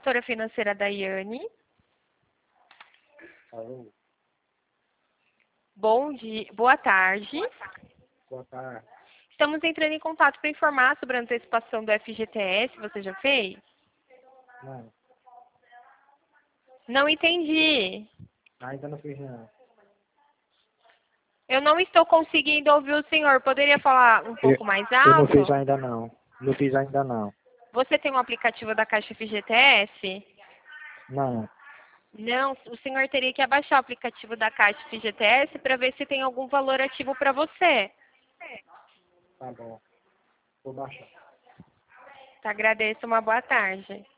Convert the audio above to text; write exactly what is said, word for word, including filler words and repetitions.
consultora financeira Daiane. Alô? Bom dia, boa tarde. Boa tarde. Estamos entrando em contato para informar sobre a antecipação do F G T S. Você já fez? Não, Não entendi. ainda não fiz não. Eu não estou conseguindo ouvir o senhor. Poderia falar um pouco mais Eu não alto? fiz ainda não. Não fiz ainda não. Você tem um aplicativo da Caixa F G T S? Não. Não, o senhor teria que abaixar o aplicativo da Caixa F G T S para ver se tem algum valor ativo para você. Tá bom. Vou baixar. Tá, agradeço, uma boa tarde.